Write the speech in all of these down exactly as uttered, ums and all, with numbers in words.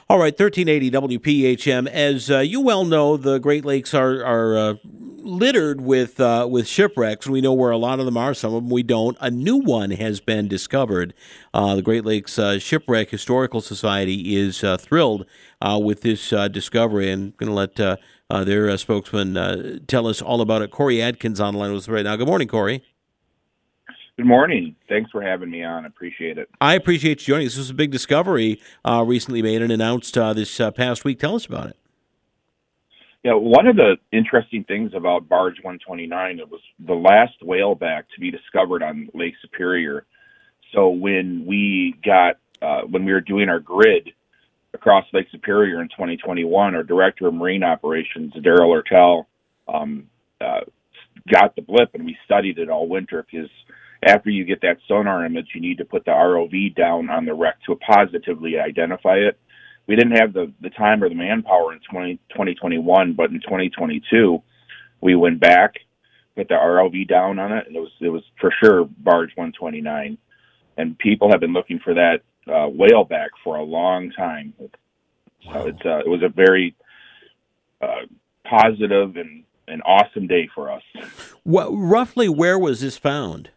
All right, thirteen eighty W P H M. As uh, you well know, the Great Lakes are are uh, littered with uh, with shipwrecks. We know where a lot of them are. Some of them we don't. A new one has been discovered. Uh, the Great Lakes uh, Shipwreck Historical Society is uh, thrilled uh, with this uh, discovery, and going to let uh, uh, their uh, spokesman uh, tell us all about it. Corey Adkins on the line with us right now. Good morning, Corey. Good morning. Thanks for having me on. I appreciate it. I appreciate you joining us. This was a big discovery uh, recently made and announced uh, this uh, past week. Tell us about it. Yeah, one of the interesting things about Barge one twenty-nine, it was the last whaleback to be discovered on Lake Superior. So when we got, uh, when we were doing our grid across Lake Superior in twenty twenty-one, our director of marine operations, Daryl Ertel, um, uh, got the blip, and we studied it all winter because after you get that sonar image, you need to put the R O V down on the wreck to positively identify it. We didn't have the, the time or the manpower in twenty twenty-one, but in twenty twenty-two, we went back, put the R O V down on it, and it was it was for sure Barge one twenty-nine. And people have been looking for that uh, whaleback for a long time. So wow. it's uh, it was a very uh, positive and an awesome day for us. What, roughly, where was this found?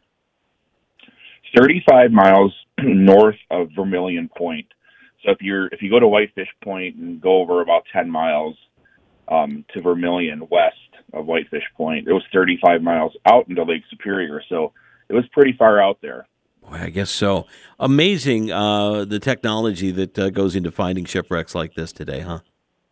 thirty-five miles north of Vermilion Point. So if you're if you go to Whitefish Point and go over about ten miles um, to Vermilion west of Whitefish Point, it was thirty-five miles out into Lake Superior. So it was pretty far out there. Boy, I guess so. Amazing uh, the technology that uh, goes into finding shipwrecks like this today, huh?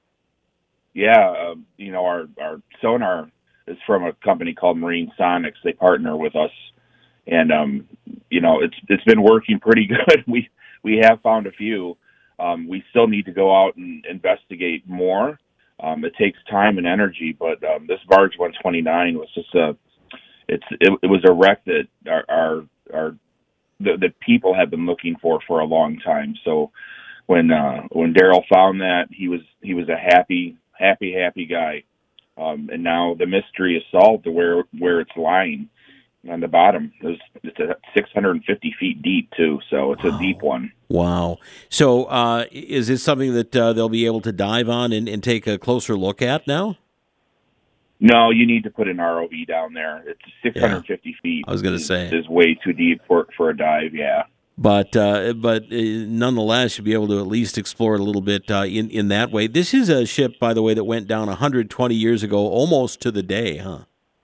Yeah, uh, you know our our sonar is from a company called Marine Sonics. They partner with us. And, um, you know, it's it's been working pretty good. We we have found a few. Um, we still need to go out and investigate more. Um, it takes time and energy, but um, this Barge one twenty-nine was just a it's it, it was a wreck that our our, our the, the people have been looking for for a long time. So when uh, when Daryl found that, he was he was a happy happy happy guy. Um, and now the mystery is solved to where where it's lying. On the bottom, it's, it's a six hundred fifty feet deep too, so it's wow. a deep one. Wow! So, uh, is this something that uh, they'll be able to dive on and, and take a closer look at now? No, you need to put an R O V down there. It's six hundred fifty yeah. feet. I was going to say is way too deep for for a dive. Yeah, but uh, but uh, nonetheless, you'll be able to at least explore it a little bit uh, in in that way. This is a ship, by the way, that went down one hundred twenty years ago, almost to the day, huh?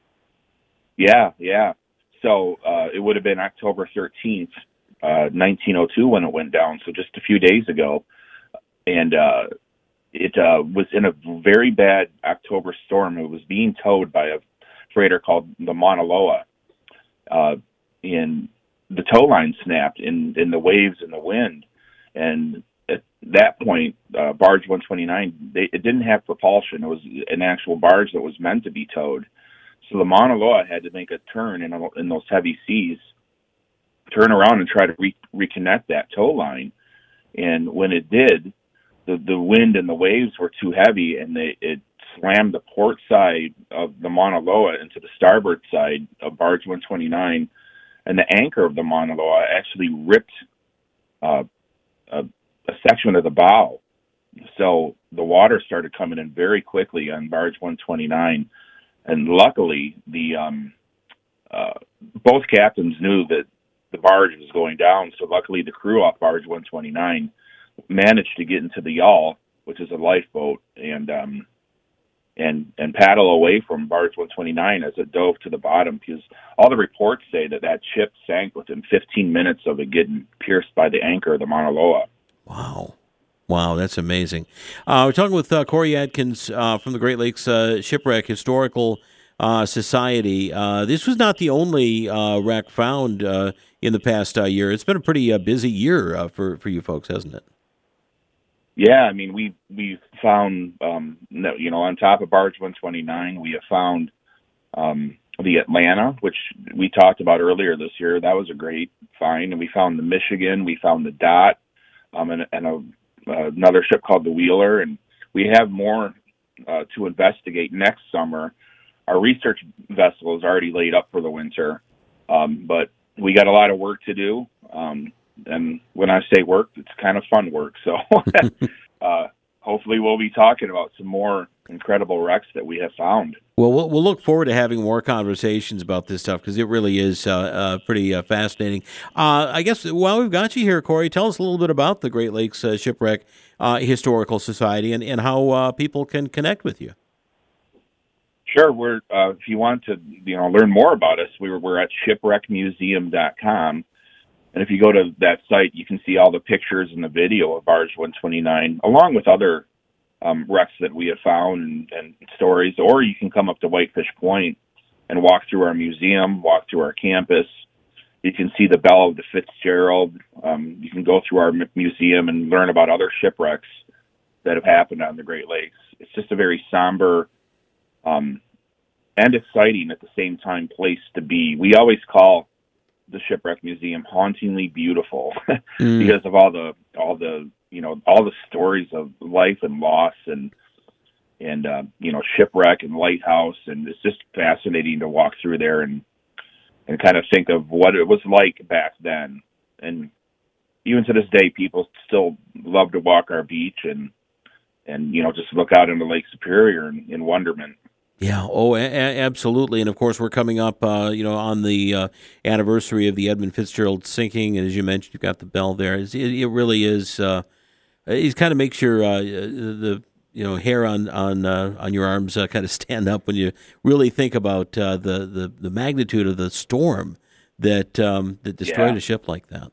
Yeah, yeah. So uh, it would have been October thirteenth, uh, nineteen oh two when it went down, so just a few days ago. And uh, it uh, was in a very bad October storm. It was being towed by a freighter called the Mauna Loa. Uh, and the tow line snapped in, in the waves and the wind. And at that point, uh, Barge one twenty-nine, they, it didn't have propulsion. It was an actual barge that was meant to be towed. So the Mauna Loa had to make a turn in, a, in those heavy seas, turn around and try to re- reconnect that tow line. And when it did, the, the wind and the waves were too heavy, and they, it slammed the port side of the Mauna Loa into the starboard side of Barge one twenty-nine, and the anchor of the Mauna Loa actually ripped uh, a, a section of the bow. So the water started coming in very quickly on Barge one twenty-nine. And luckily, the um, uh, both captains knew that the barge was going down. So luckily, the crew off Barge one twenty-nine managed to get into the yawl, which is a lifeboat, and um, and and paddle away from Barge one twenty-nine as it dove to the bottom. Because all the reports say that that ship sank within fifteen minutes of it getting pierced by the anchor of the Mauna Loa. Wow. Wow, that's amazing. Uh, we're talking with uh, Corey Adkins uh, from the Great Lakes uh, Shipwreck Historical uh, Society. Uh, this was not the only uh, wreck found uh, in the past uh, year. It's been a pretty uh, busy year uh, for, for you folks, hasn't it? Yeah, I mean, we we found, um, you know, on top of Barge one twenty-nine, we have found um, the Atlanta, which we talked about earlier this year. That was a great find. And we found the Michigan, we found the Dot, um, and, and a Uh, another ship called the Wheeler, and we have more uh, to investigate next summer. Our research vessel is already laid up for the winter, um, but we got a lot of work to do. Um, and when I say work, it's kind of fun work. So uh, hopefully we'll be talking about some more incredible wrecks that we have found. Well, we'll, we'll look forward to having more conversations about this stuff because it really is uh, uh, pretty uh, fascinating. Uh, I guess while we've got you here, Corey, tell us a little bit about the Great Lakes uh, Shipwreck uh, Historical Society and, and how uh, people can connect with you. Sure. We're uh, if you want to you know learn more about us, we're we're at shipwreck museum dot com. And if you go to that site, you can see all the pictures and the video of Barge one twenty-nine, along with other um, wrecks that we have found and, and stories. Or you can come up to Whitefish Point and walk through our museum, walk through our campus. You can see the bell of the Fitzgerald. Um, you can go through our museum and learn about other shipwrecks that have happened on the Great Lakes. It's just a very somber um, and exciting at the same time place to be. We always call the Shipwreck Museum hauntingly beautiful mm. because of all the all the you know all the stories of life and loss and and uh, you know shipwreck and lighthouse, and it's just fascinating to walk through there and and kind of think of what it was like back then. And even to this day, people still love to walk our beach and and you know just look out into Lake Superior in, in wonderment. Yeah, oh, a- a- absolutely. And, of course, we're coming up, uh, you know, on the uh, anniversary of the Edmund Fitzgerald sinking. And as you mentioned, you've got the bell there. It, it really is, uh, it kind of makes your, uh, the, you know, hair on on, uh, on your arms uh, kind of stand up when you really think about uh, the, the, the magnitude of the storm that um, that destroyed yeah. a ship like that.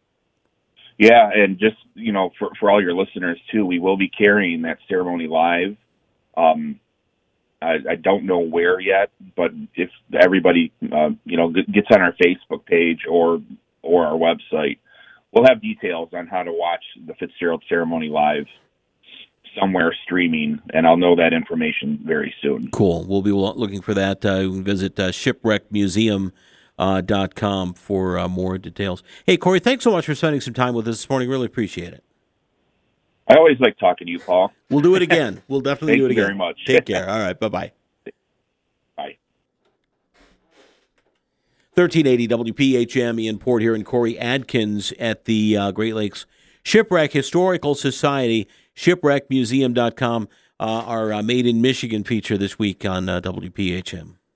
Yeah, and just, you know, for, for all your listeners, too, we will be carrying that ceremony live. Um I, I don't know where yet, but if everybody, uh, you know, gets on our Facebook page or or our website, we'll have details on how to watch the Fitzgerald ceremony live somewhere streaming, and I'll know that information very soon. Cool. We'll be looking for that. Uh, you can visit uh, shipwreck museum dot com for uh, more details. Hey, Corey, thanks so much for spending some time with us this morning. Really appreciate it. I always like talking to you, Paul. We'll do it again. We'll definitely Thank do it again. Thank you very much. Take care. All right. Bye-bye. Bye. thirteen eighty W P H M, Ian Port here, and Corey Adkins at the uh, Great Lakes Shipwreck Historical Society, shipwreck museum dot com, uh, our uh, Made in Michigan feature this week on uh, W P H M.